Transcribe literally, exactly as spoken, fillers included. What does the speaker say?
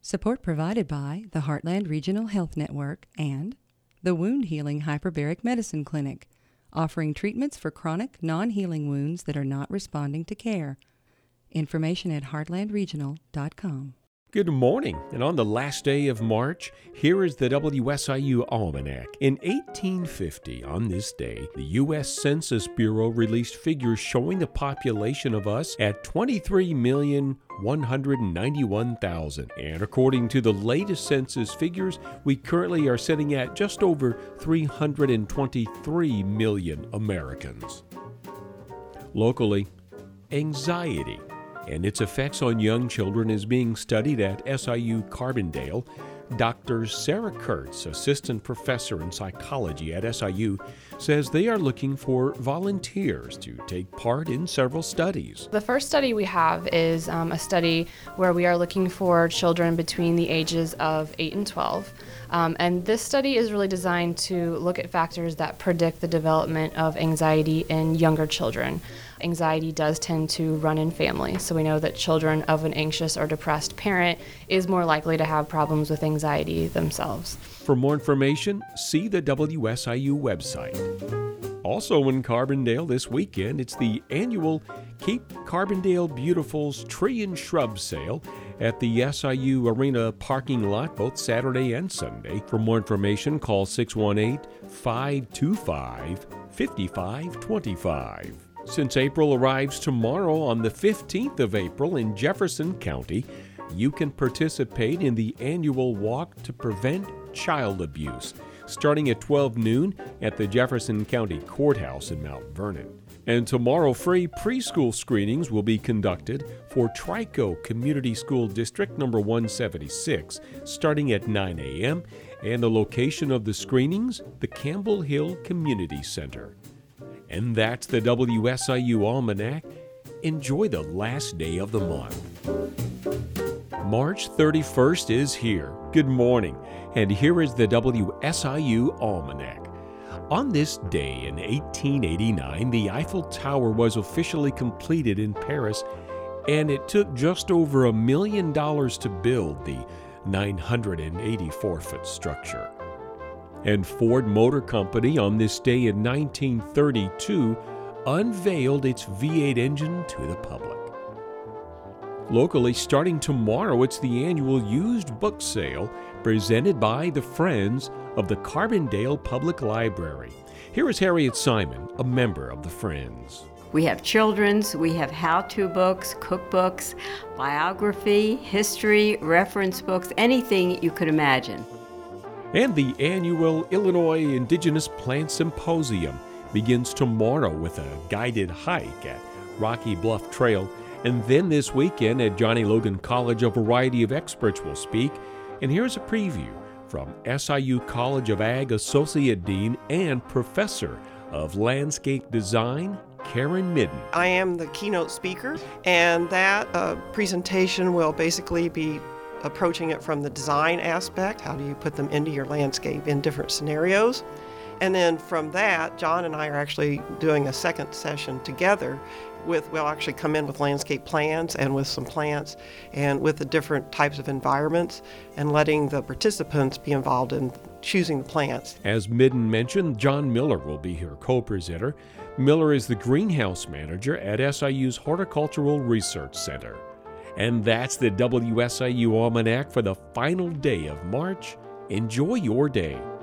Support provided by the Heartland Regional Health Network and the Wound Healing Hyperbaric Medicine Clinic, offering treatments for chronic, non-healing wounds that are not responding to care. Information at heartland regional dot com. Good morning, and on the last day of March, here is the W S I U Almanac. In eighteen fifty, on this day, the U S Census Bureau released figures showing the population of us at twenty-three million one hundred ninety-one thousand. And according to the latest census figures, we currently are sitting at just over three hundred twenty-three million Americans. Locally, anxiety and its effects on young children is being studied at S I U Carbondale. Doctor Sarah Kurtz, assistant professor in psychology at S I U, says they are looking for volunteers to take part in several studies. The first study we have is um, a study where we are looking for children between the ages of eight and twelve. Um, and this study is really designed to look at factors that predict the development of anxiety in younger children. Anxiety does tend to run in families, so we know that children of an anxious or depressed parent is more likely to have problems with anxiety themselves. For more information, see the W S I U website. Also in Carbondale this weekend, it's the annual Keep Carbondale Beautiful's Tree and Shrub Sale at the S I U Arena parking lot both Saturday and Sunday. For more information, call six one eight, five two five, five five two five. Since April arrives tomorrow on the fifteenth of April in Jefferson County, you can participate in the annual Walk to Prevent Child Abuse, starting at twelve noon at the Jefferson County Courthouse in Mount Vernon. And tomorrow, free preschool screenings will be conducted for Trico Community School District number one seventy-six, starting at nine a.m., and the location of the screenings, the Campbell Hill Community Center. And that's the W S I U Almanac. Enjoy the last day of the month. March thirty-first is here. Good morning, and here is the W S I U Almanac. On this day in eighteen eighty-nine, the Eiffel Tower was officially completed in Paris, and it took just over a million dollars to build the nine hundred eighty-four foot structure. And Ford Motor Company on this day in nineteen thirty-two unveiled its V eight engine to the public. Locally, starting tomorrow, it's the annual used book sale presented by the Friends of the Carbondale Public Library. Here is Harriet Simon, a member of the Friends. We have children's, we have how-to books, cookbooks, biography, history, reference books, anything you could imagine. And the annual Illinois Indigenous Plant Symposium begins tomorrow with a guided hike at Rocky Bluff Trail. And then this weekend at Johnny Logan College, a variety of experts will speak. And here's a preview from S I U College of Ag Associate Dean and Professor of Landscape Design, Karen Midden. I am the keynote speaker, and that uh, presentation will basically be approaching it from the design aspect. How do you put them into your landscape in different scenarios? And then from that, John and I are actually doing a second session together with, we'll actually come in with landscape plans and with some plants and with the different types of environments and letting the participants be involved in choosing the plants. As Midden mentioned, John Miller will be here co-presenter. Miller is the greenhouse manager at S I U's Horticultural Research Center. And that's the W S I U Almanac for the final day of March. Enjoy your day.